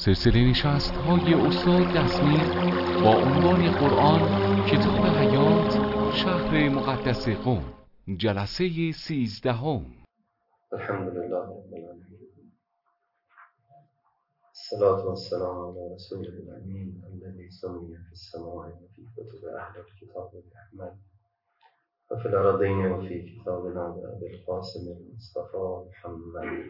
سلسله نشست‌های استاد دسمی با عنوان قرآن کتاب حیات شهر مقدس قم، جلسه 13. الحمد لله رب العالمین، الصلاة والسلام علی رسول الامین الذی سمی فی السماء و فی کتب اهل الکتاب الرحمن و فی الارضین و فی کتابنا بالقاسم المصطفى محمد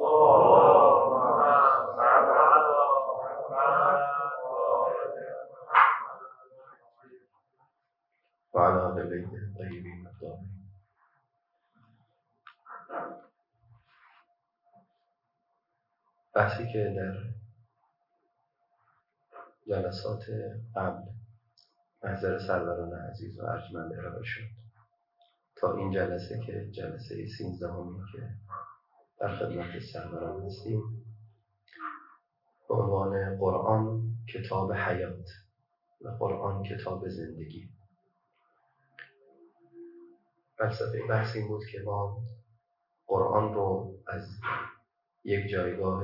و علی آل بیته الطیبین الطاهرین. بحثی که در جلسات قبل محضر سروران عزیز و ارجمند ارائه شد تا این جلسه که جلسه 13 که در خدمت سروران هستیم به عنوان قرآن کتاب حیات و قرآن کتاب زندگی. فلسفه بحث این بود که ما قرآن رو از یک جایگاه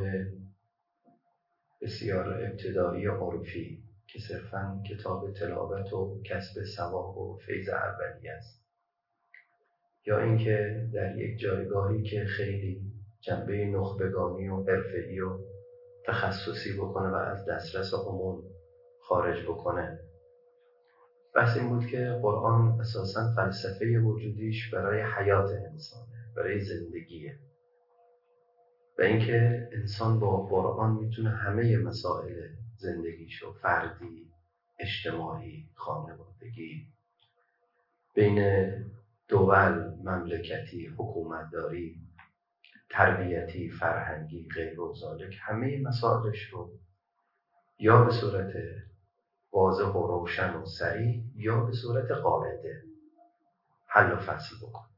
بسیار ابتدایی و عرفی که صرفاً کتاب تلاوت و کسب ثواب و فیض اولیه است، یا اینکه در یک جایگاهی که خیلی جنبه نخبگانی و حرفه‌ای و تخصصی بکنه و از دسترس عموم خارج بکنه. بحث این بود که قرآن اساساً فلسفه وجودیش برای حیات انسانه، برای زندگیه، و اینکه انسان با قرآن میتونه همه مسائل زندگیشو، فردی، اجتماعی، خانوادگی، بین دول، مملکتی، حکومتداری، تربیتی، فرهنگی، غیر و ذالک، همه مسائلش رو یا به صورت واضح و روشن و صریح یا به صورت قاعده حل و فصل بکن.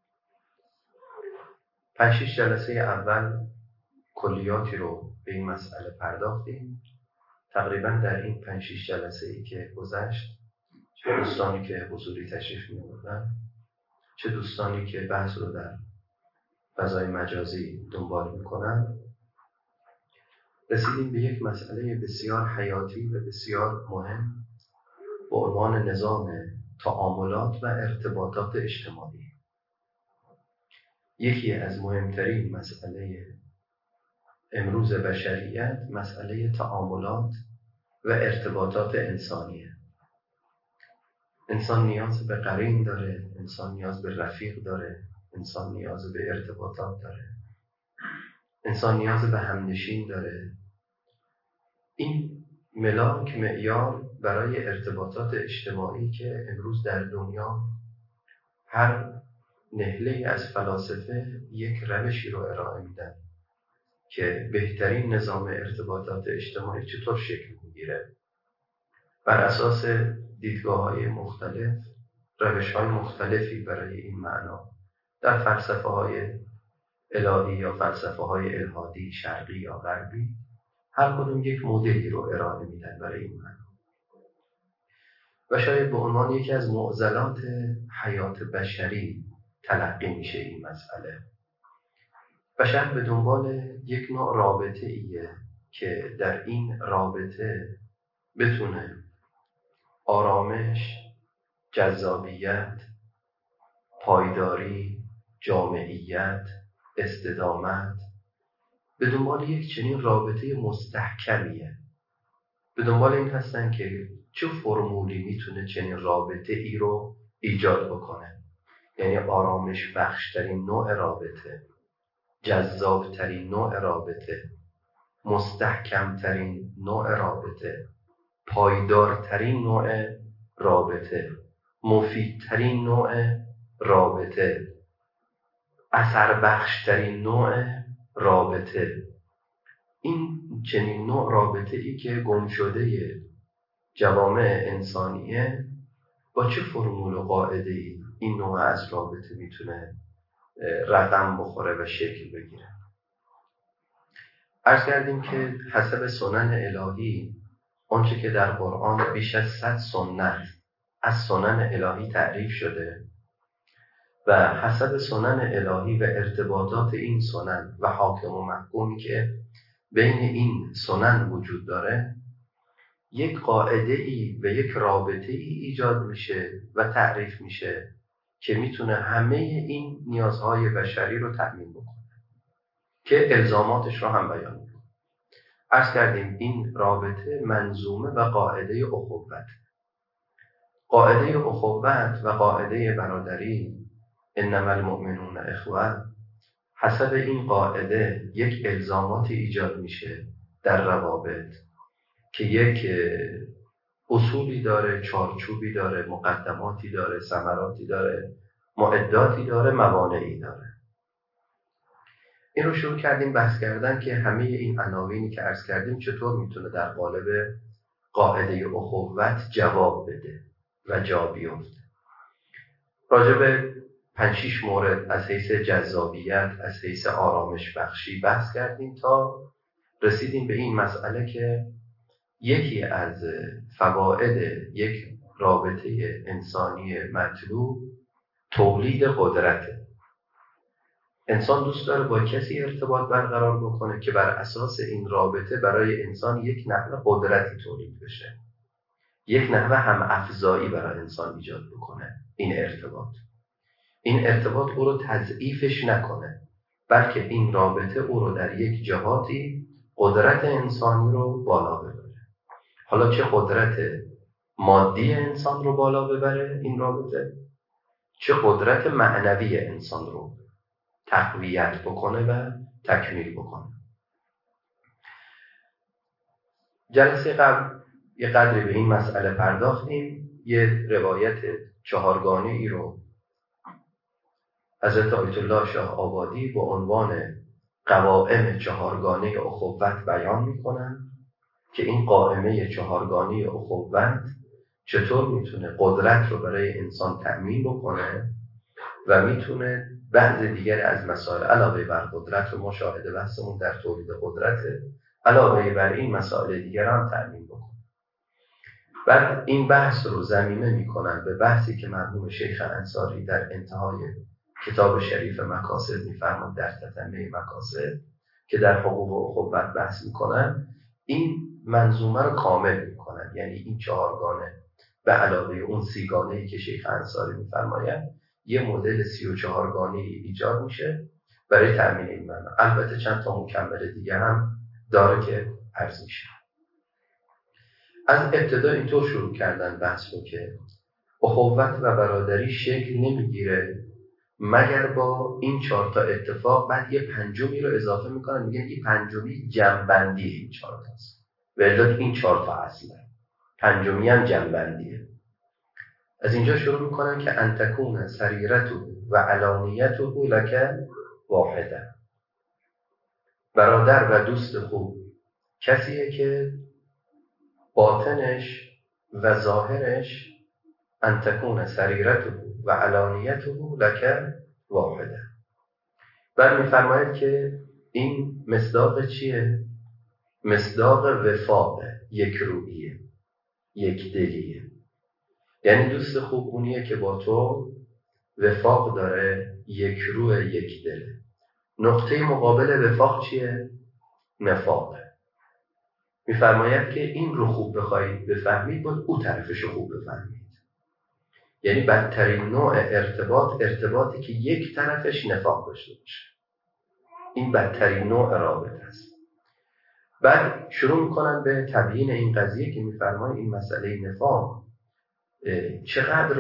5-6 جلسه اول کلیاتی رو به این مسئله پرداختیم. تقریبا در این 5-6 جلسه ای که گذشت، چه دوستانی که حضوری تشریف می‌آوردن، چه دوستانی که بحث رو در فضای مجازی دنبال میکنن، رسیدیم به یک مسئله بسیار حیاتی و بسیار مهم به عنوان نظام تعاملات و ارتباطات اجتماعی. یکی از مهمترین مسئله امروز بشریت مسئله تعاملات و ارتباطات انسانیه. انسان نیاز به قرین داره، انسان نیاز به رفیق داره، انسان نیاز به ارتباطات داره، انسان نیاز به همنشین داره. این ملاک معیار برای ارتباطات اجتماعی که امروز در دنیا هر نهله از فلاسفه یک روشی رو ارائه میدن که بهترین نظام ارتباطات اجتماعی چطور شکل میگیره. بر اساس دیدگاه‌های مختلف، روش‌های مختلفی برای این معنا در فلسفه‌های الهی یا فلسفه‌های الحادی شرقی یا غربی هر کدوم یک مدلی رو ارائه میدن برای این معنا. و شاید به عنوان یکی از معضلات حیات بشری تلقی میشه این مسئله. بشر به دنبال یک نوع رابطه ایه که در این رابطه بتونه آرامش، جذابیت، پایداری، جامعیت، استدامت، به دنبال یک چنین رابطه مستحکمیه. به دنبال این هستن که چه فرمولی میتونه چنین رابطه ای رو ایجاد بکنه. یعنی آرامش بخشترین نوع رابطه، جذابترین نوع رابطه، مستحکمترین نوع رابطه، پایدارترین نوع رابطه، مفیدترین نوع رابطه، اثر بخشترین نوع رابطه. این چنین نوع رابطه ای که گم شده جوامع انسانیه، با چه فرمول و قاعده ای این نوع از رابطه میتونه رقم بخوره و شکل بگیره. عرض کردیم که حسب سنن الهی آنچه که در قرآن بیش از 100 سنت از سنن الهی تعریف شده و حسب سنن الهی و ارتباطات این سنن و حاکم و محکومی که بین این سنن وجود داره، یک قاعده‌ای و یک رابطه‌ای ایجاد میشه و تعریف میشه که میتونه همه این نیازهای بشری رو تأمین بکنه که الزاماتش رو هم بیان میکنه. عرض کردیم این رابطه منظومه و قاعده اخوت. قاعده اخوت و قاعده برادری، انما المؤمنون اخوه، حسب این قاعده یک الزاماتی ایجاد میشه در روابط که یک اصولی داره، چارچوبی داره، مقدماتی داره، ثمراتی داره، معداتی داره، موانعی داره. این رو شروع کردیم بحث کردن که همه این عناوینی که عرض کردیم چطور میتونه در قالب قاعده اخوت جواب بده و جا بیفته. راجع به 5-6 مورد از حیث جذابیت، از حیث آرامش بخشی بحث کردیم تا رسیدیم به این مسئله که یکی از فواید یک رابطه انسانی مطلوب تولید قدرته. انسان دوست داره با کسی ارتباط برقرار بکنه که بر اساس این رابطه برای انسان یک نحوه قدرتی تولید بشه، یک نحوه هم افزایی برای انسان ایجاد بکنه. این ارتباط او رو تضعیفش نکنه، بلکه این رابطه او رو در یک جهاتی قدرت انسانی رو بالا ببره. حالا چه قدرت مادی انسان رو بالا ببره این رابطه، چه قدرت معنوی انسان رو تقویت بکنه و تکمیل بکنه. جلسه قبل یه قدری به این مسئله پرداختیم. یه روایت 4گانه‌ای رو حضرت آیت الله شاه آبادی با عنوان قوائم 4گانه اخوت بیان میکنن که این قائمه 4گانه اخوت چطور میتونه قدرت رو برای انسان تأمین بکنه و میتونه بعض دیگر از مسائل علاوه بر قدرت رو مشاهده بحثمون در تولید قدرته، علاوه بر این مسائل دیگر هم تأمین بکنه. بعد این بحث رو زمینه میکنن به بحثی که مرحوم شیخ انصاری در انتهای کتاب شریف مکاسب میفرماد در تتمه مکاسب که در حقوق اخوت بحث میکنن. این منظومه رو کامل میکنن، یعنی این 4گانه به علاوه اون 30گانه‌ای که شیخ انصاری میفرمایند یه مدل 34گانه‌ای ایجاد میشه برای تأمین این معنا. البته چند تا مکمل دیگه هم داره که عرض میشه. از ابتدا اینطور شروع کردن بحث رو که اخوت و برادری شکل نمیگیره مگر با این 4 تا اتفاق. بعد یه پنجمی رو اضافه میکنن، میگن این پنجمی جمع‌بندی این 4 تاست. ولی این 4 تا اصله، پنجمی هم جمع‌بندیه. از اینجا شروع میکنن که انتکون سریرته و علانیته لک واحده. برادر و دوست خوب کسیه که باطنش و ظاهرش انتکون سریرته و علانیته لک واحده. بعد میفرماید که این مصداق چیه؟ مصداق وفاق، یک رویه، یک دلیه. یعنی دوست خوب اونیه که با تو وفاق داره، یک روح، یک دله. نقطه مقابل وفاق چیه؟ نفاقه. میفرماید که این رو خوب بخواید بفهمید باید او طرفش رو خوب بفهمید. یعنی بدترین نوع ارتباطی که یک طرفش نفاق داشته باشه. این بدترین نوع رابطه است. بعد شروع میکنن به تبیین این قضیه که میفرماید این مسئله نفاق چقدر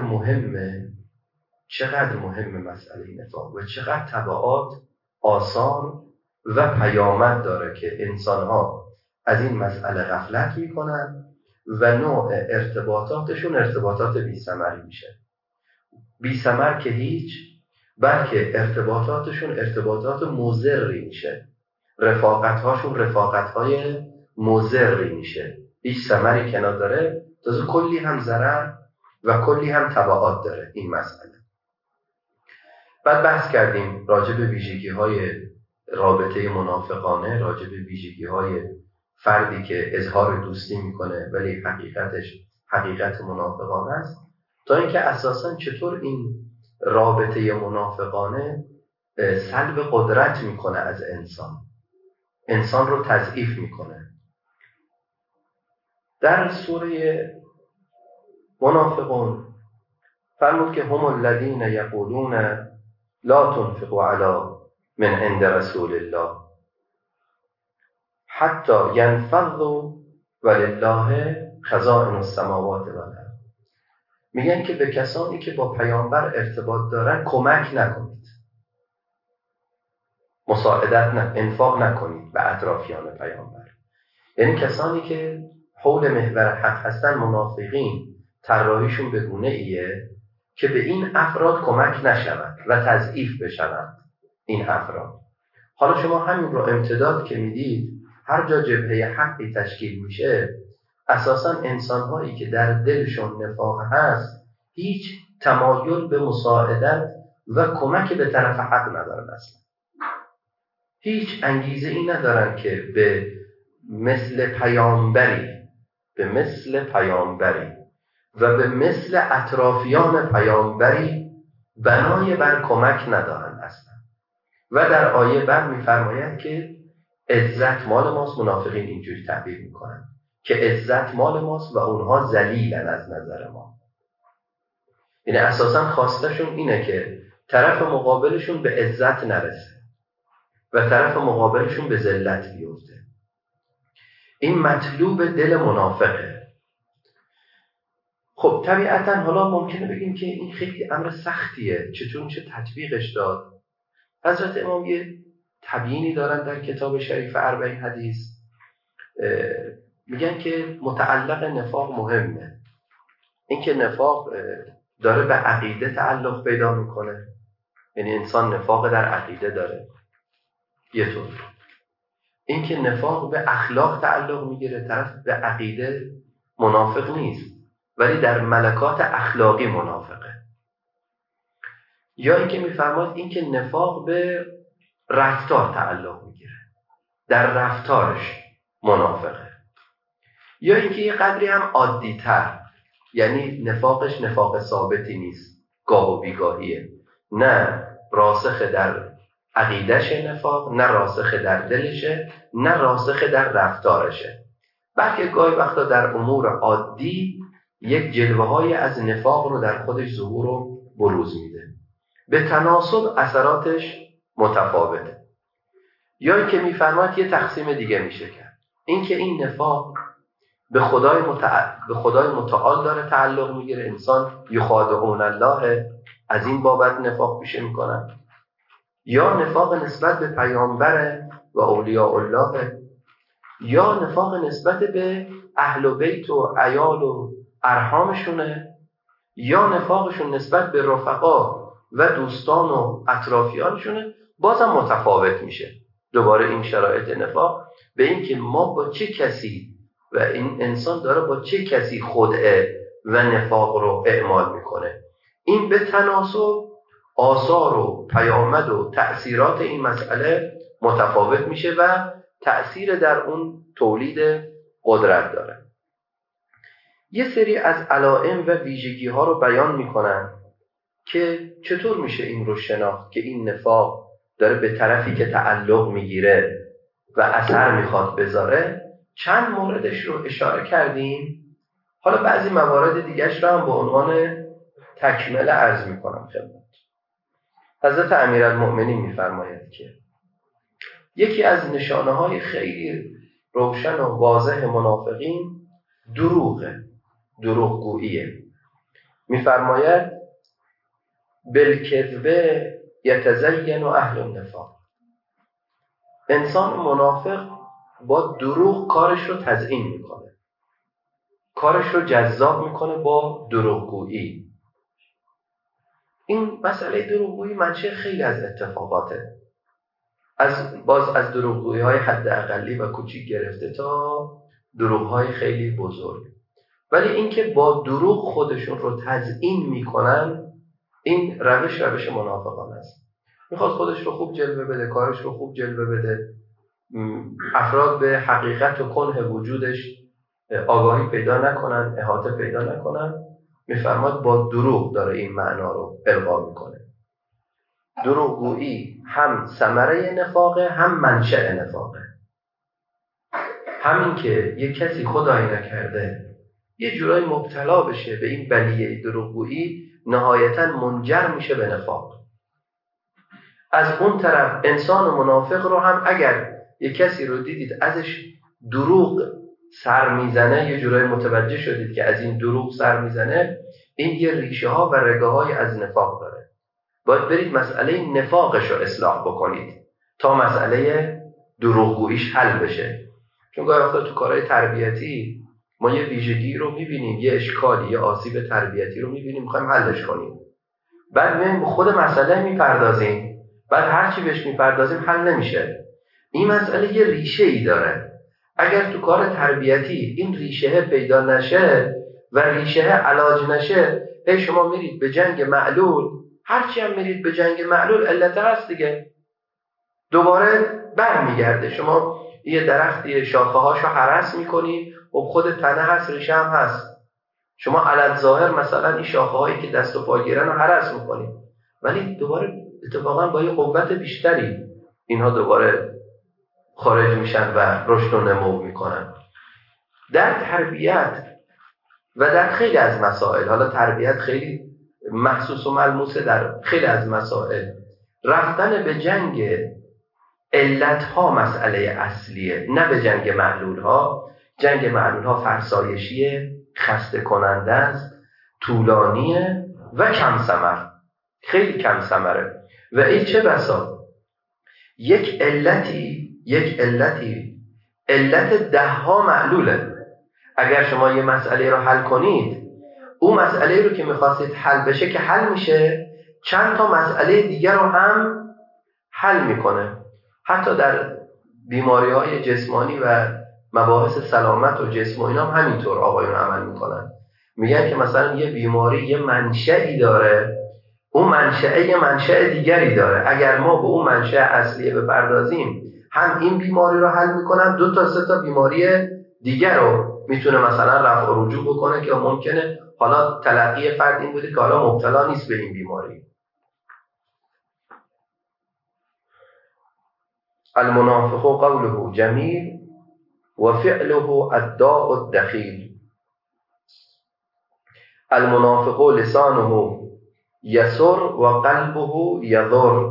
مهمه مسئله نفاق و چقدر تبعات آثار و پیامد داره که انسان‌ها از این مسئله غفلت میکنن و نوع ارتباطاتشون ارتباطات بی‌ثمری میشه. بی‌ثمر که هیچ، بلکه ارتباطاتشون ارتباطات مضری میشه. رفاقت‌هاشون رفاقت‌های مضری میشه. هیچ ثمری که نداره، تازه کلی هم ضرر و کلی هم تبعات داره این مسئله. بعد بحث کردیم راجع به ویژگی‌های رابطه منافقانه، راجع به ویژگی‌های فردی که اظهار دوستی میکنه ولی حقیقتش حقیقت منافقانه است، تا اینکه اساساً چطور این رابطه منافقانه سلب قدرت میکنه از انسان. انسان رو تضعیف میکنه. در سوره منافقون فرمود که هم الذین یقولون لا تنفقوا علی من عند رسول الله حتی ینفضوا ولله خزائن السماوات والارض. میگن که به کسانی که با پیامبر ارتباط دارن کمک نکنید، مساعدت انفاق نکنید به اطرافیان پیامبر. یعنی کسانی که حول محور حق هستن، منافقین، طراحیشون به گونه ایه که به این افراد کمک نشود و تضعیف بشوند این افراد. حالا شما همین رو امتداد که میدید، هر جا جبهه حقی تشکیل میشه، اساساً انسان‌هایی که در دلشون نفاق هست هیچ تمایل به مساعدت و کمک به طرف حق ندارن، اصلا هیچ انگیزه ای ندارن که به مثل پیامبری و به مثل اطرافیان پیامبری بنای بر کمک ندارن اصلا. و در آیه بعد می‌فرماید که عزت مال ماست. منافقین اینجوری تعبیر میکنن که عزت مال ماست و اونها ذلیلن از نظر ما. یعنی اساساً خواستشون اینه که طرف مقابلشون به عزت نرسه و طرف مقابلشون به ذلت بیفته. این مطلوب دل منافقه. خب طبیعتاً حالا ممکنه بگیم که این خیلی امر سختیه، چطور میشه تطبیقش داد؟ حضرت امام یه تبیینی دارن در کتاب شریف 40 حدیث، میگن که متعلق نفاق مهمه. این که نفاق داره به عقیده تعلق پیدا میکنه، یعنی انسان نفاق در عقیده داره یه طور. این که نفاق به اخلاق تعلق میگیره، طرف به عقیده منافق نیست ولی در ملکات اخلاقی منافقه. یا این که میفرماید این که نفاق به رفتار تعلق میگیره، در رفتارش منافقه. یا اینکه یه قدری هم عادی تر، یعنی نفاقش نفاق ثابتی نیست، گاه و بیگاهیه، نه راسخ در عقیدش نفاق، نه راسخ در دلشه، نه راسخ در رفتارشه، بلکه گاهی وقتا در امور عادی یک جلوه‌های از نفاق رو در خودش ظهور و بروز میده، به تناسب اثراتش متفاوته. یا اینکه میفرماید یه تقسیم دیگه میشه کرد، اینکه این نفاق به خدای متعال داره تعلق میگیره، انسان یخادعون الله، از این بابت نفاق پیشه میکنن. یا نفاق نسبت به پیامبر و اولیاء الله، یا نفاق نسبت به اهل و بیت و عیال و ارحامشونه، یا نفاقشون نسبت به رفقا و دوستان و اطرافیانشونه. بازم متفاوت میشه دوباره این شرایط نفاق به این که ما با چه کسی و این انسان داره با چه کسی خدعه و نفاق رو اعمال میکنه. این به تناسب آثار و پیامد و تأثیرات این مسئله متفاوت میشه و تأثیر در اون تولید قدرت داره. یه سری از علائم و ویژگی ها رو بیان میکنن که چطور میشه این رو شناخت که این نفاق داره به طرفی که تعلق میگیره و اثر میخواد بذاره. چند موردش رو اشاره کردیم، حالا بعضی موارد دیگرش رو هم به عنوان تکمله عرض میکنم خدمت. حضرت امیرالمؤمنین میفرماید که یکی از نشانه های خیلی روشن و واضح منافقین دروغگوییه. میفرماید بالکذب یتزین اهل النفاق. انسان منافق با دروغ کارش رو تزیین میکنه، کارش رو جذاب میکنه با دروغگویی. این مسئله دروغگویی منشأ خیلی از اتفاقاته، از دروغگویی های حد اقلی و کوچیک گرفته تا دروغ های خیلی بزرگ. ولی اینکه با دروغ خودشون رو تزیین میکنن، این روش منافقانه است. میخواد خودش رو خوب جلوه بده، کارش رو خوب جلوه بده، افراد به حقیقت و کنه وجودش آگاهی پیدا نکنن، احاطه پیدا نکنن. میفرماد با دروغ داره این معنا رو القا میکنه. دروغگویی هم ثمره نفاقه هم منشأ نفاقه. همین که یک کسی خدایی نکرده یه جورایی مبتلا بشه به این بلیه دروغگویی، نهایتاً منجر میشه به نفاق. از اون طرف انسان منافق رو هم اگر یک کسی رو دیدید ازش دروغ سر میزنه، یه جورایی متوجه شدید که از این دروغ سر میزنه، این یه ریشه ها و رگه های از نفاق داره. باید برید مسئله نفاقش رو اصلاح بکنید تا مسئله دروغگوییش حل بشه. چون گاهی وقتا تو کارهای تربیتی ما یه ویژگی رو میبینیم، یه اشکالی، یه آسیب تربیتی رو میبینیم، میخوایم حلش کنیم، بعد میایم به خود مسئله میپردازیم، بعد هر چی بهش میپردازیم حل نمیشه. این مسئله یه ریشه ای داره. اگر تو کار تربیتی این ریشه پیدا نشه و ریشه علاج نشه، شما میرید به جنگ معلول، هرچی هم میرید به جنگ معلول علت هست دیگه، دوباره برمیگرده. شما یه درختی شاخه هاشو هرس میکنی و خود تنه هست، ریشه هم هست. شما علت ظاهر مثلا این شاخه هایی که دست و پا گیرن رو هرس میکنی، ولی دوباره اتفاقا با یه قوت بیشتری اینها دوباره خارج میشن و رشد و نمو میکنن. در تربیت و در خیلی از مسائل، حالا تربیت خیلی محسوس و ملموسه، در خیلی از مسائل رفتن به جنگ علتها مسئله اصلیه، نه به جنگ معلولها. جنگ معلولها فرسایشیه، خسته کننده است، طولانیه و کم ثمر، خیلی کم ثمره. و این چه بسا یک علتی علت 10 معلوله. اگر شما یه مسئله رو حل کنید، اون مسئله رو که میخواستید حل بشه که حل میشه، چند تا مسئله دیگر رو هم حل میکنه. حتی در بیماری‌های جسمانی و مباحث سلامت و جسم و اینا هم همینطور آقایون عمل میکنن. میگن که مثلا یه بیماری یه منشأی داره، اون منشأ یه منشأ دیگری داره. اگر ما به اون منشأ اصلیه بپردازیم، هم این بیماری رو حل میکنن، 2 تا 3 تا بیماری دیگر رو میتونه مثلا رفع و رجوع بکنه که ممکنه حالا تلقی فرد این بوده که حالا مبتلا نیست به این بیماری. المنافق قوله جمیل و فعله الداء الدخیل. المنافق لسانه یسر و قلبه یضر.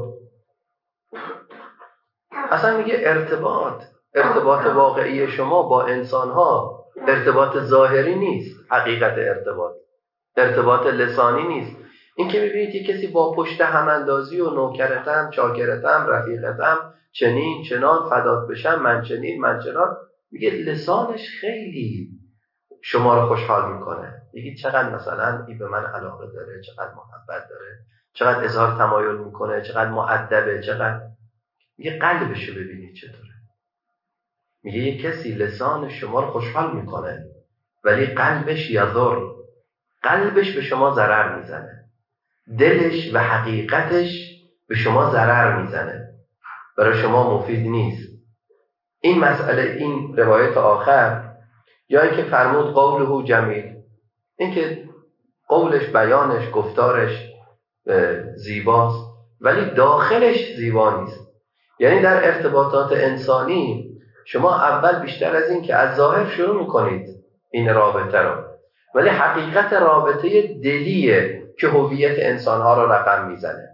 اصلا میگه ارتباط واقعی شما با انسانها ارتباط ظاهری نیست، حقیقت ارتباط لسانی نیست. این که میبینید یه کسی با پشت هماندازی و نوکرتم، چاکرتم، رفیقتم، چنین چنان فدات بشم، من چنین من چنان، میگه لسانش خیلی شما رو خوشحال میکنه. میگید چقدر مثلا این به من علاقه داره، چقدر محبت داره، چقدر اظهار تمایل میکنه، چقدر مؤدبه، چقدر. میگه قلبش رو ببینید چطوره. میگه یه کسی لسان شما رو خوشحال میکنه ولی قلبش یضر، قلبش به شما ضرر میزنه، دلش و حقیقتش به شما ضرر میزنه، برای شما مفید نیست. این مسئله، این روایت آخر، جایی که فرمود قوله جمیل، این که قولش، بیانش، گفتارش زیباست ولی داخلش زیبا نیست. یعنی در ارتباطات انسانی شما اول بیشتر از این که از ظاهر شروع میکنید این رابطه رو، ولی حقیقت رابطه دلیه که هویت انسانها رو رقم میزنه.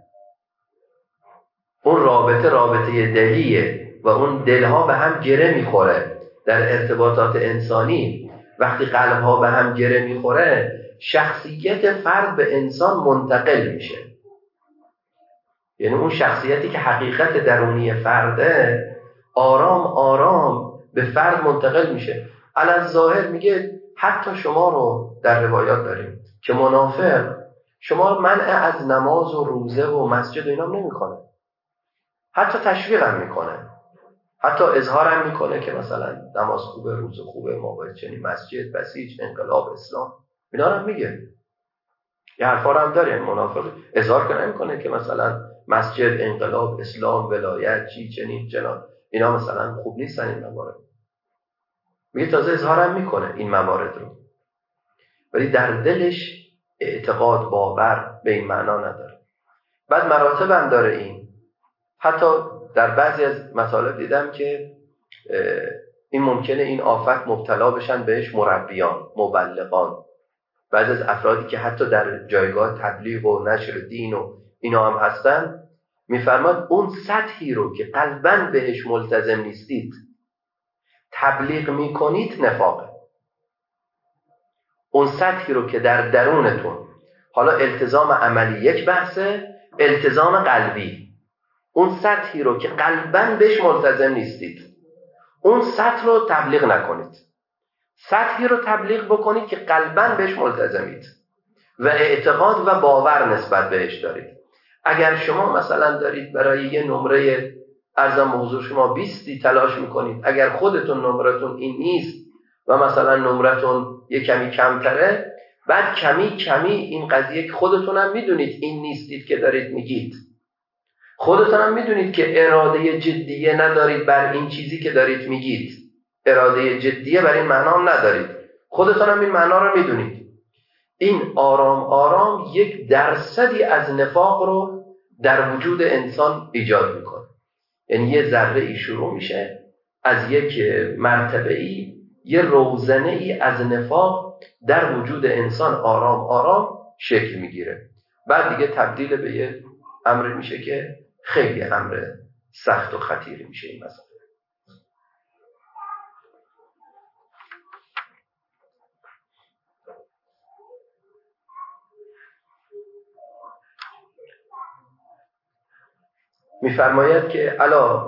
اون رابطه دلیه و اون دلها به هم گره میخوره. در ارتباطات انسانی وقتی قلبها به هم گره میخوره، شخصیت فرد به انسان منتقل میشه. یعنی اون شخصیتی که حقیقت درونی فرده آرام آرام به فرد منتقل میشه. علی ظاهر میگه حتی شما رو در روایات داریم که منافق شما منع از نماز و روزه و مسجد و اینا نمیکنه، حتی تشویق هم میکنه، حتی اظهار هم میکنه که مثلا نماز خوبه، روزه خوبه، ما باید چنین، مسجد بسیج، انقلاب اسلام، اینا هم میگه. یه حرفا هم داره. منافق اظهار کنه میکنه که مثلا مسجد، انقلاب، اسلام، ولایت، چی چنین چنان، اینا مثلا خوب نیستن این موارد. میگه تازه اظهارم میکنه این موارد رو، ولی در دلش اعتقاد، باور به این معنا نداره. بعد مراتب هم داره این. حتی در بعضی از مطالب دیدم که این ممکنه این آفت مبتلا بشن بهش مربیان، مبلغان، بعضی از افرادی که حتی در جایگاه تبلیغ و نشر دین و اینا هم هستن. میفرماد اون سطحی رو که قلباً بهش ملتزم نیستید تبلیغ میکنید نفاقه. اون سطحی رو که در درونتون، حالا التزام عملی یک بحثه، التزام قلبی، اون سطحی رو که قلباً بهش ملتزم نیستید اون سطح رو تبلیغ نکنید. سطحی رو تبلیغ بکنید که قلباً بهش ملتزمید و اعتقاد و باور نسبت بهش دارید. اگر شما مثلا دارید برای یه نمره ارزم به حضور شما 20 تلاش میکنید، اگر خودتون نمرتون این نیست و مثلا نمرتون یه کمی کمتره، بعد کمی کمی این قضیه که خودتون هم میدونید این نیستید که دارید میگید، خودتون هم میدونید که اراده جدیه ندارید بر این چیزی که دارید میگید، اراده جدیه بر این معنا هم ندارید، خودتون هم این معنا رو میدونید. این آرام آرام 1% از نفاق رو در وجود انسان ایجاد میکنه. یعنی یه ذره ای شروع میشه از یک مرتبه ای، یه روزنه ای از نفاق در وجود انسان آرام آرام شکل میگیره. بعد دیگه تبدیل به یه امر میشه که خیلی امر سخت و خطیری میشه این مسئله. میفرماید که الا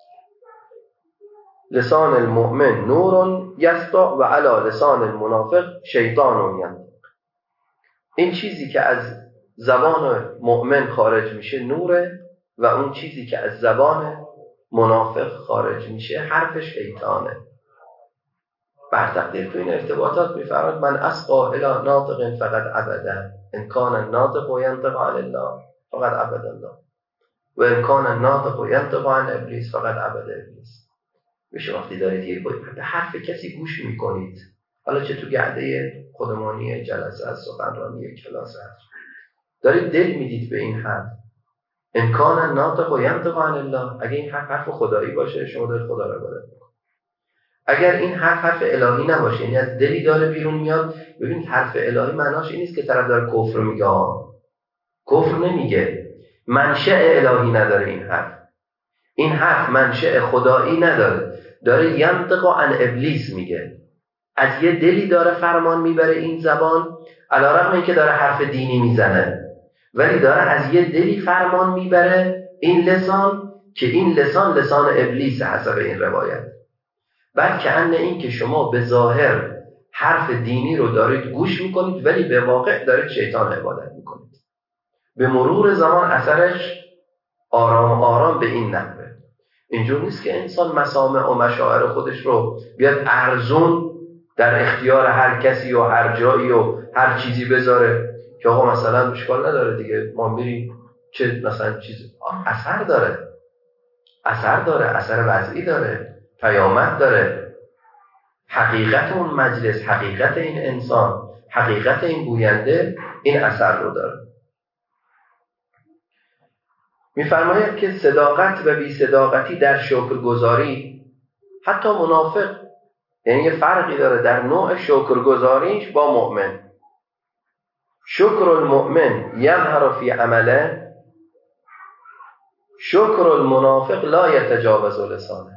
لسان المؤمن نور یسطع و الا لسان المنافق شیطان ینطق. این چیزی که از زبان مؤمن خارج میشه نوره و اون چیزی که از زبان منافق خارج میشه حرف شیطانه. بر تقدیر تو این ارتباطات میفرماید من اسقا الی ناطق فقط ابدا ان کان الناطق ینطق عن الله فقط ابدا الله و امکان الناطق و ینطق عن ابلیس فقط عبد ابلیس. میشه وقتی دارید یه به حرف کسی گوش میکنید، حالا چه تو گرده خودمانی جلسه از سخنرانی کلاس هست، دارید دل میدید به این حرف، امکان الناطق و ینطق عن الله، اگه این حرف خدایی باشه شما دارید خدا رو عبادت میکنید. اگر این حرف الهی نباشه، یعنی از دلی داره بیرون میاد، ببینید حرف الهی معناش این نیست که طرف داره کفر میگه، کفر نمیگه، منشأ الهی نداره این حرف منشأ خدایی نداره، داره ینطق عن ابلیس میگه، از یه دلی داره فرمان میبره این زبان، علیرغم اینکه داره حرف دینی میزنه ولی داره از یه دلی فرمان میبره این لسان که این لسان ابلیس حسب این روایت. بعد کأن این که شما به ظاهر حرف دینی رو دارید گوش میکنید ولی به واقع دارید شیطان عبادت میکنید. به مرور زمان اثرش آرام آرام به این نحوه. اینجور نیست که انسان مسامع و مشاعر خودش رو بیاد ارزون در اختیار هر کسی و هر جایی و هر چیزی بذاره که آقا مثلا مشکل نداره دیگه ما میریم، چه مثلا چیز اثر داره، اثر وضعی داره، پیامد داره، حقیقت اون مجلس، حقیقت این انسان، حقیقت این گوینده این اثر رو داره. می‌فرماید که صداقت و بی صداقتی در شکرگزاری، حتی منافق، یعنی یه فرقی داره در نوع شکرگزاریش با مؤمن. شکر المؤمن یظهر فی عمله، شکر المنافق لا یتجاوز لسانه.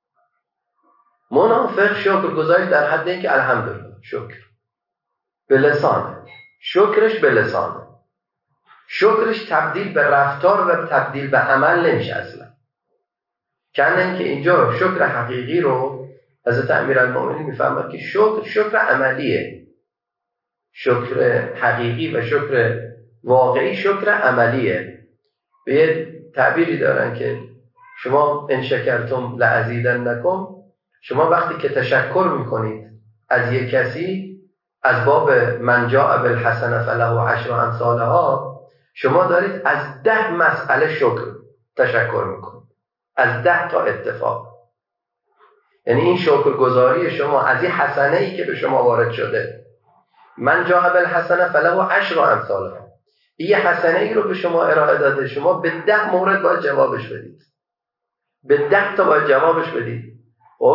منافق شکرگزاری در حد اینکه الحمدلله شکر به لسانه، شکرش به لسانه، شکرش تبدیل به رفتار و تبدیل به عمل نمیشه اصلا. کنه اینکه اینجا شکر حقیقی رو حضرت امیرالمومنین میفهمد که شکر عملیه، شکر حقیقی و شکر واقعی شکر عملیه. به یه تعبیری دارن که شما ان شکرتم لازیدنکم، شما وقتی که تشکر میکنید از یک کسی از باب من جاء بالحسنه فله عشر امثالها، شما دارید از 10 مسئله شکر تشکر میکنید، از 10 تا اتفاق. یعنی این شکرگزاری شما از این حسنه ای که به شما وارد شده، من جاء بالحسنه فله عشر امثالها، این حسنه ای رو به شما ارائه داده، شما به 10 مورد باید جوابش بدید، به 10 تا باید جوابش بدید. خب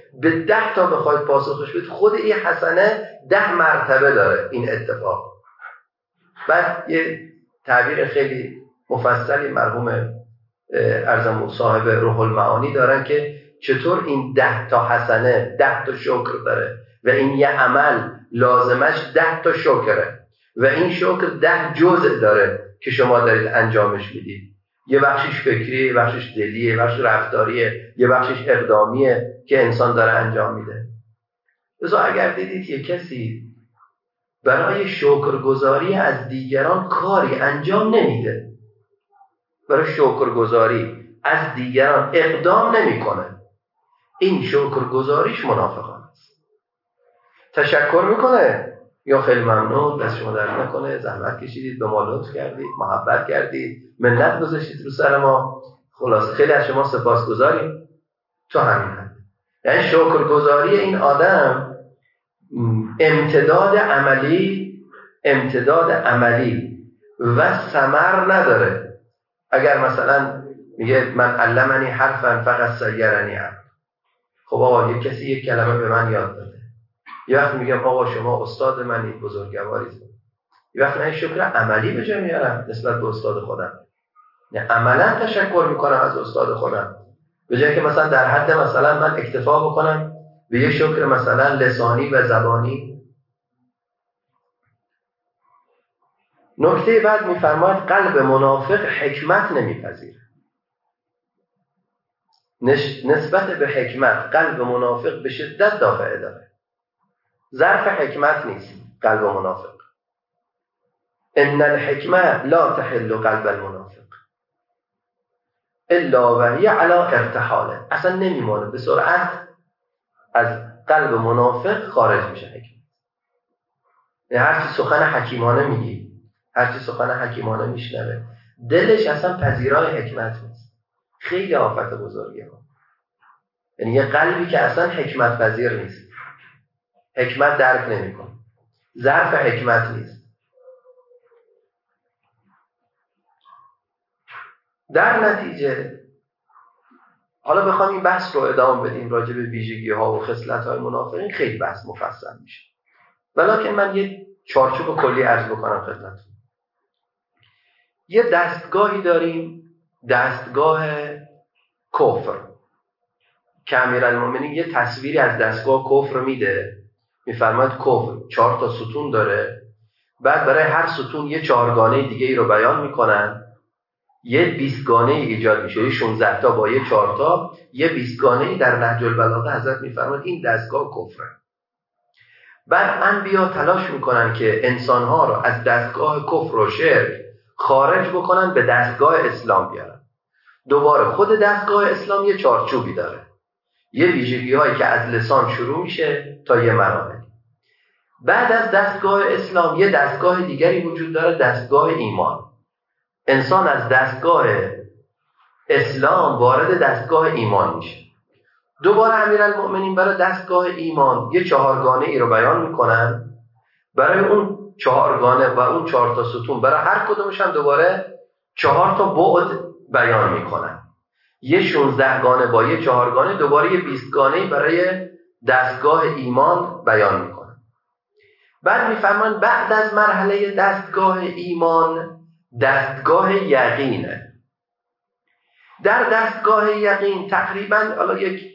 به 10 تا بخواید پاسخش بدید، خود این حسنه 10 مرتبه داره این اتفاق. بعد یه تعبیر خیلی مفصلی مرحوم ارزم صاحب روح المعانی دارن که چطور این 10 تا حسنه 10 تا شکر داره و این یه عمل لازمش 10 تا شکره و این شکر 10 جزء داره که شما دارید انجامش میدید. یه بخشش فکریه، یه بخشش دلیه، یه بخشش رفتاریه، یه بخشش اقدامیه که انسان داره انجام میده. لذا اگر دیدید یه کسی برای شکرگزاری از دیگران کاری انجام نمیده، برای شکرگزاری از دیگران اقدام نمیکنه، این شکرگزاریش منافقانه است. تشکر میکنه یا خیلی ممنون، دست شما درد نکنه، زحمت کشیدید، به ما لطف کردید، محبت کردید، منت گذاشتید رو سر ما، خلاصه خیلی از شما سپاسگزاریم، تو همین حد. یعنی شکرگزاری این آدم امتداد عملی و ثمر نداره. اگر مثلا میگه من علمنی حرفا فقط سیرنی عبد، خب آقا یک کسی یک کلمه به من یاد داده، یه وقت میگم آقا شما استاد منید، بزرگوارید، یه وقت من شکر عملی به جا میارم نسبت به استاد خودم، نه عملا تشکر میکنم از استاد خودم، به جای که مثلا در حد مثلا من اکتفا بکنم به یه شکر مثلا لسانی و زبانی. نکته بعد میفرماید قلب منافق حکمت نمیپذیره. نسبت به حکمت قلب منافق به شدت دافعه داره. ظرف حکمت نیست قلب منافق. ان الحکمه لا تحل قلب المنافق الا وهی علی ارتحاله. اصلا نمیمانه، به سرعت از قلب منافق خارج میشه حکمت. هرچی سخن حکیمانه میگی، هرچی سخن حکیمانه میشنوه، دلش اصلا پذیرای حکمت نیست. خیلی آفت بزرگه. یعنی یه قلبی که اصلا حکمت پذیر نیست، حکمت درک نمیکنه، ظرف حکمت نیست. در نتیجه حالا بخوام این بحث رو ادامه بدیم راجع به ویژگی ها و خصلت های منافقین، خیلی بحث مفصل میشه، ولکن من یه چارچوب کلی عرض بکنم خدمتتون. یه دستگاهی داریم، دستگاه کفر، که امیرالمومنین یه تصویری از دستگاه کفر میده، میفرماید کفر 4 تا ستون داره، بعد برای هر ستون یه 4گانه دیگه ای رو بیان میکنن، یه 20گانه ای ایجاد میشه، یه 16 تا با یه 4 تا، یه 20گانه ای در نهج البلاغه حضرت میفرماید این دستگاه کفره. بعد انبیا تلاش میکنن که انسانها رو از دستگاه کفر و شرک خارج بکنن، به دستگاه اسلام بیارن. دوباره خود دستگاه اسلام یه چارچوبی داره، یه ویژگی هایی که از لسان شروع میشه تا یه مراحل. بعد از دستگاه اسلام یه دستگاه دیگری وجود داره، دستگاه ایمان. انسان از دستگاه اسلام وارد دستگاه ایمان میشه. دوباره امیرالمؤمنین برای دستگاه ایمان یه 4گانه ای رو بیان میکنن، برای اون 4گانه و اون 4 تا ستون برای هر کدومش هم دوباره 4 تا بعد بیان میکنن، یه 16گانه با یه 4گانه، دوباره یه 20گانه برای دستگاه ایمان بیان میکنن. بعد میفرمان بعد از مرحله دستگاه ایمان دستگاه یقینه. در دستگاه یقین تقریبا حالا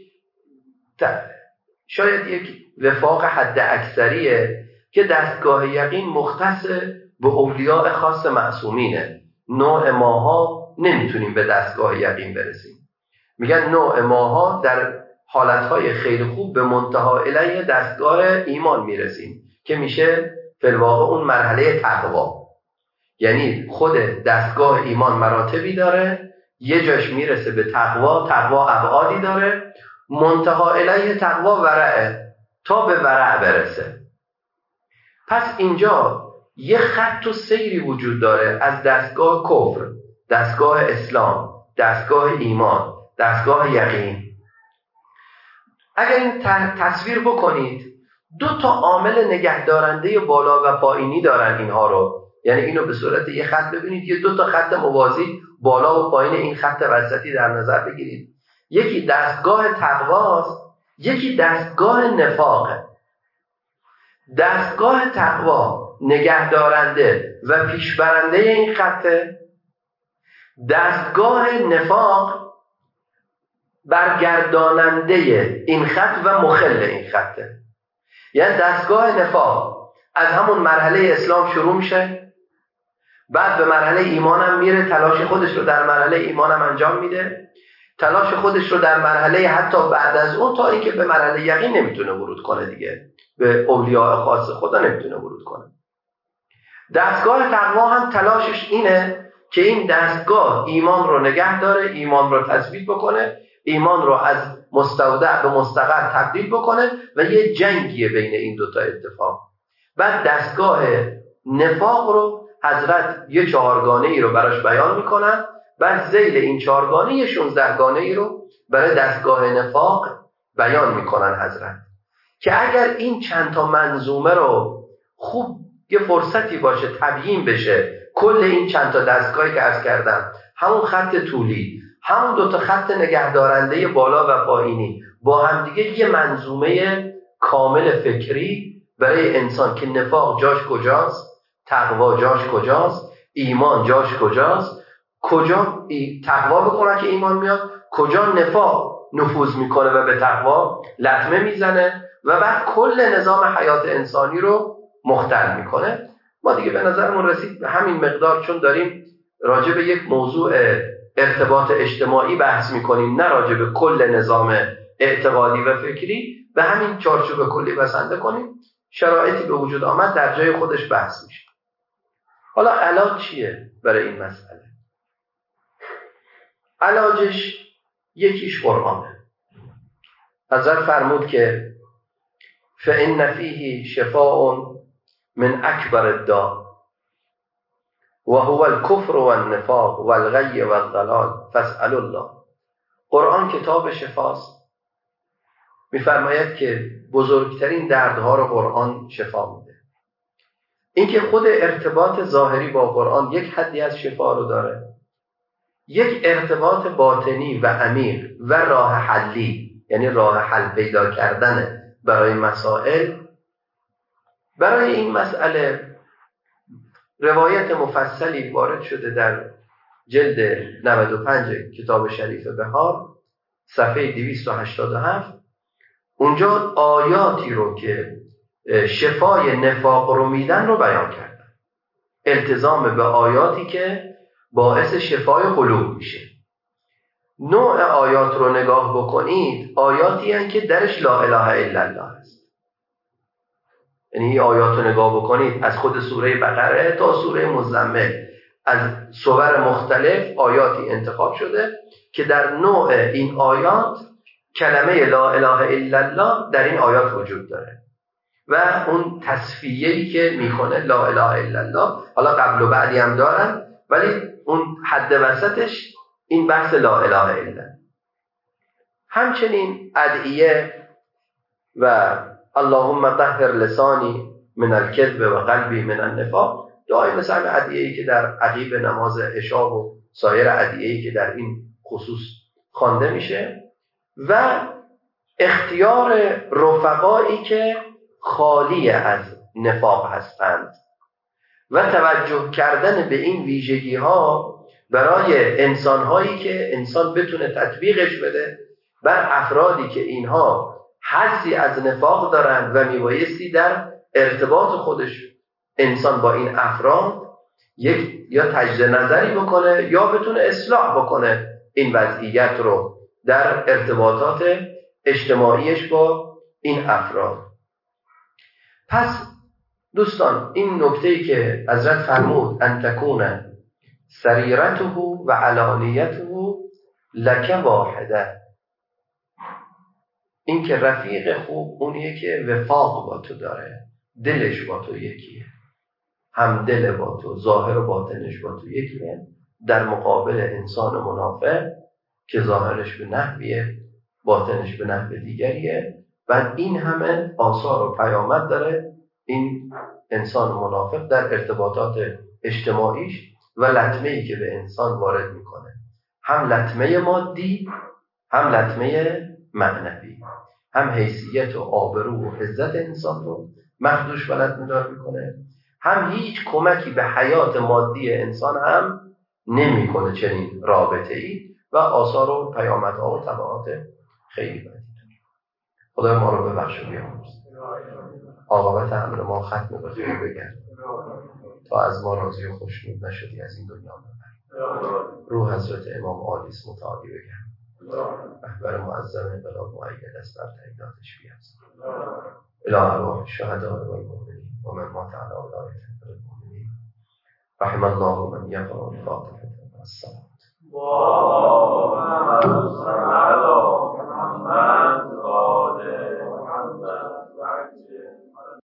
شاید یک وفاق حد اکثریه که دستگاه یقین مختص به اولیاء خاص معصومینه. نوع ماها نمیتونیم به دستگاه یقین برسیم. میگن نوع ماها در حالتهای خیلی خوب به منتها الیه دستگاه ایمان میرسیم که میشه فی الواقع اون مرحله تقوا. یعنی خود دستگاه ایمان مراتبی داره، یه جاش میرسه به تقوا، تقوا ابعادی داره، منتها الیه تقوا ورعه، تا به ورع برسه. پس اینجا یه خط و سیری وجود داره از دستگاه کفر، دستگاه اسلام، دستگاه ایمان، دستگاه یقین. اگر این تصویر بکنید 2 تا عامل نگهدارنده بالا و پایینی دارن اینها رو، یعنی اینو به صورت یه خط ببینید، یه 2 تا خط موازی بالا و پایین این خط وسطی در نظر بگیرید. یکی دستگاه تقواست، یکی دستگاه نفاقه. دستگاه تقوا نگهدارنده و پیشبرنده این خطه، دستگاه نفاق برگرداننده این خط و مخل این خطه. یعنی دستگاه نفاق از همون مرحله اسلام شروع میشه، بعد به مرحله ایمانم میره، تلاش خودش رو در مرحله ایمانم انجام میده، تلاش خودش رو در مرحله حتی بعد از اون تا اینکه به مرحله یقین نمیتونه ورود کنه دیگه، به اولیاء خاص خدا نمیتونه ورود کنه. دستگاه تقوا هم تلاشش اینه که این دستگاه ایمان رو نگه داره، ایمان رو تثبیت بکنه، ایمان رو از مستودع به مستقر تبدیل بکنه و یه جنگیه بین این دوتا اتفاق. بعد دستگاه نفاق رو حضرت یه 4 ای رو براش بیان میکنن، بعد ذیل این 4 یه 16 ای رو برای دستگاه نفاق بیان میکنن حضرت، که اگر این چند تا منظومه رو خوب یه فرصتی باشه تبیین بشه، کل این چند تا دستگاهی که عرض کردم، همون خط طولی، همون 2 خط نگهدارنده بالا و پایینی، با همدیگه یه منظومه کامل فکری برای انسان که نفاق جاش کجاست، تقوا جاش کجاست، ایمان جاش کجاست، کجا تقوا بکنه که ایمان میاد، کجا نفاق نفوذ میکنه و به تقوا لطمه میزنه و بعد کل نظام حیات انسانی رو مختل میکنه. ما دیگه به نظرمون رسید به همین مقدار، چون داریم راجع به یک موضوع ارتباط اجتماعی بحث میکنیم، نه راجع به کل نظام اعتقادی و فکری، به همین چارچوب کلی بسنده کنیم. شرایطی به وجود آمد در جای خودش بحث میشه. حالا علاج چیه برای این مسئله؟ علاجش یکیش قرآنه. حضرت فرمود که فإن فیه شفاء من اکبر الداء و هو الكفر و النفاق و الغی و الضلال فاسألوا الله. قرآن کتاب شفاست. میفرماید که بزرگترین دردها رو قرآن شفا میده. اینکه خود ارتباط ظاهری با قرآن یک حدی از شفا رو داره، یک ارتباط باطنی و عمیق و راه حلی، یعنی راه حل پیدا کردن برای مسائل. برای این مسئله روایت مفصلی وارد شده در جلد 95 کتاب شریف بهار صفحه 287. اونجا آیاتی رو که شفای نفاق رو میدن رو بیان کردن، التزام به آیاتی که باعث شفای قلوب میشه. نوع آیات رو نگاه بکنید، آیاتی هستند که درش لا اله الا الله هست. یعنی این آیات رو نگاه بکنید، از خود سوره بقره تا سوره مزمل، از سور مختلف آیاتی انتخاب شده که در نوع این آیات کلمه لا اله الا الله در این آیات وجود داره و اون تصفیه‌ای که میکنه لا اله الا الله، حالا قبل و بعدی هم دارن، ولی اون حد وسطش این بحث لا اله الا. همچنین ادعیه و اللهم طهر لسانی من الکذب و قلبی من النفاق، دعای مثل ادعیه‌ای که در عقیب نماز عشا و سایر ادعیه‌ای که در این خصوص خوانده میشه، و اختیار رفقایی که خالی از نفاق هستند و توجه کردن به این ویژگی ها برای انسان هایی که انسان بتونه تطبیقش بده بر افرادی که اینها حسی از نفاق دارند و میبایستی در ارتباط خودش انسان با این افراد یک یا تجدید نظری بکنه یا بتونه اصلاح بکنه این وضعیت رو در ارتباطات اجتماعیش با این افراد. پس دوستان، این نکته‌ای که حضرت فرمود ان تکون سریرته و علانیته لک واحده، این که رفیق خوب اونیه که وفاق با تو داره، دلش با تو یکیه، هم دل با تو، ظاهر و باطنش با تو یکیه، در مقابل انسان منافق که ظاهرش به نحویه باطنش به نحو دیگریه. و این همه آثار و پیامد داره این انسان منافق در ارتباطات اجتماعیش و لطمه‌ای که به انسان وارد میکنه، هم لطمه مادی هم لطمه معنوی. هم حیثیت و آبرو و عزت انسان رو مخدوش بلد مدار میکنه، هم هیچ کمکی به حیات مادی انسان هم نمیکنه چنین رابطه ای و آثار و پیامدها و تبعات خیلی بدی. خدا ما رو ببخشه و بیامرزه. عاقبت امر ما ختم به خیر بگرد تا از ما راضی و خوشنود نشدی از این دنیا ببر. روح حضرت امام عالیس متعالی بگرد، رهبر معظم انقلاب مؤید است بر تعییداتش بیفزا. الی ارواح الشهداء والمؤمنین و من مات علی ولایة المؤمنین رحم الله من یقرأ الفاتحة والصلاة.